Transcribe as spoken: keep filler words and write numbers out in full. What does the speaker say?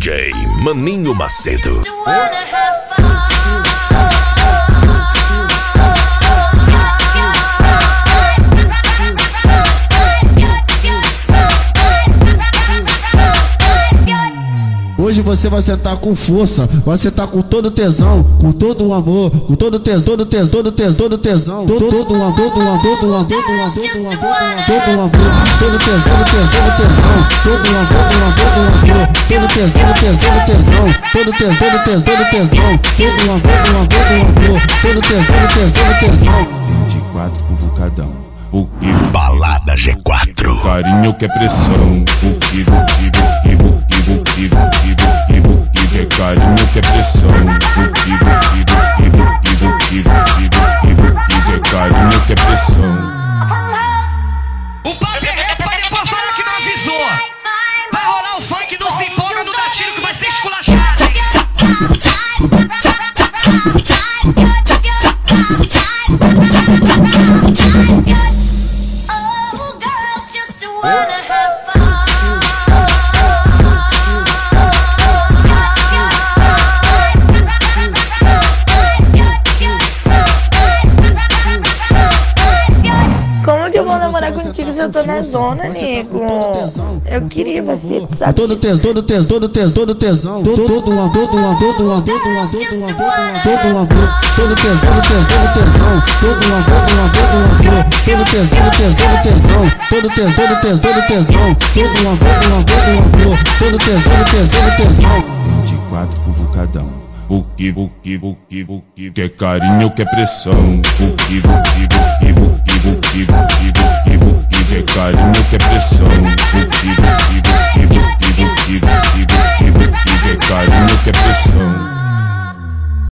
J Maninho Macedo. Hoje você vai sentar com força, vai sentar com todo tesão, com todo o amor, com todo tesão, do tesão, do tesão, do tesão, todo todo o amor, todo o amor, todo o amor, todo o amor, todo o amor, todo o amor, todo tesão, do tesão, do tesão, todo o amor, todo o amor, todo o amor, todo tesão, do tesão, do tesão, todo tesão, do tesão, do tesão, todo o amor, todo o amor, todo o amor, todo tesão, do tesão, do tesão. vinte e quatro pro Vucadão. O que Balada G quatro. Carinho que é pressão. O que, o que, o que, o que, o que, o que, o que, o que, é carinho que é pressão. O que, o que, o que, o que, o que, o que, o que, o que, é carinho que é pressão. O papo é rap, mas depois fala que não avisou. Vai rolar o funk, não se empolga, não dá tiro que vai ser esculachado. Como que eu vou namorar contigo se eu tô na zona, nego? Eu queria você, tu sabe todo disso. tesão, do tesão, do tesão, do tesão, todo todo o amor, todo o amor, todo o amor, todo o amor, todo o amor, todo o amor, todo tesão, do tesão, do tesão, todo o amor, todo o amor, todo o amor, todo tesão, do tesão, do tesão, todo tesão, do tesão, do tesão, todo o amor, todo o amor, todo o amor, todo tesão, do tesão, do tesão. vinte e quatro pro Vucadão. O que, o que, o que, o que, que é carinho que é pressão. O que, o que, o que, o que, o que, o